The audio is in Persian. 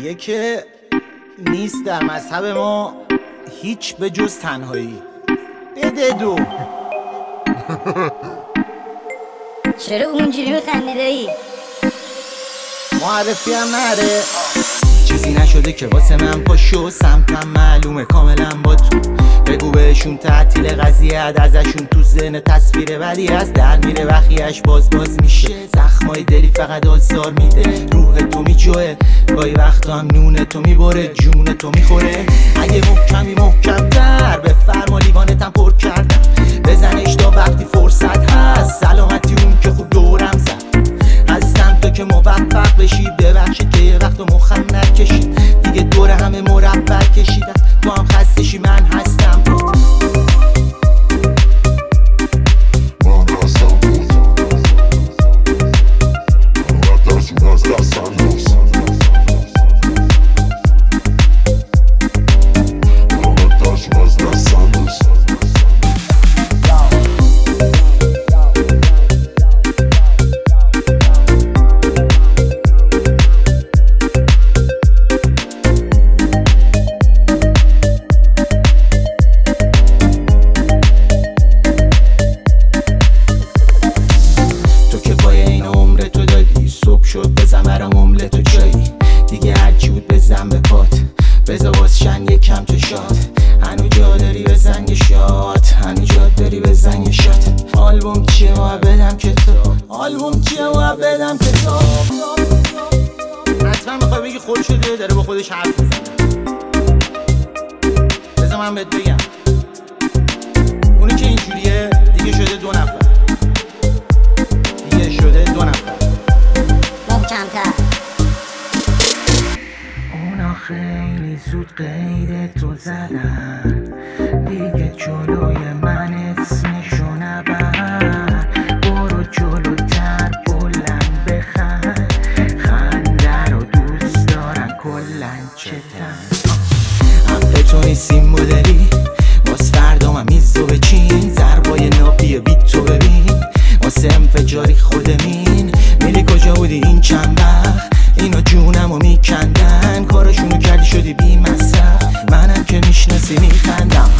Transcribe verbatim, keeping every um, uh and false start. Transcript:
میگه که نیست در مذهب ما هیچ به جز تنهایی. بده دو. چرا اونجوری میخندی دایی؟ معرفی هم نره، چیزی نشده که واسه من پاشو، سمتم معلومه کاملا با تو. بگو بهشون تعطیل قضیه ازشون تو ذهن تصویره، ولی از در میره وخیش باز باز میشه. زخمای دلی فقط آزار میده، روح تو میجوه گاهی وقتا هم نون تو میبره، جون تو میخوره. اگه محکمی محکم در بفرما لیوانتم پر کردم، بزنش تا وقتی فرصت هست، سلامتی اون که خوب دورم زد. هستم تو که موفق بشی، ببخشید که یه وقت مخم نکشید، دیگه دور همه مربع کشیدم، تو هم خستشی من هستم بود. من هستم بود، من ترسیم از دستم نیست، من ترسیم از دستم نیست. شد بزن برام املت و چایی، دیگه هرچی بود بزن به پات، بزا واسشن یکم تو شاد. هنو جا داری بزن یه شاد، هنو جا داری بزن یه شاد. آلبوم چیه ما بدم که تو، آلبوم چیه ما بدم که تو. حتما میخوای بگی خود شده داره با خودش حرف میزنه. بزا من بهت بگم اونی که اینجوریه دیگه شده دو نفر، دیگه شده دو نفر کمتر. اونا خیلی زود قید تو زدن، دیگه جلوی من اسمشو نبر. برو جلوتر بلند بخند، خنده رو دوست دارن کلن چتن. هم تو نیستیم مدلی، باز فردا من میزو بچین، ضربای نابی بیت تو ببین، واسه انفجاری خودمین. میری کجا بودی این چند وقت، اینا جونمو میکندن، کارشونو کردی شدی بی مصرف، منم که میشناسی میخندم.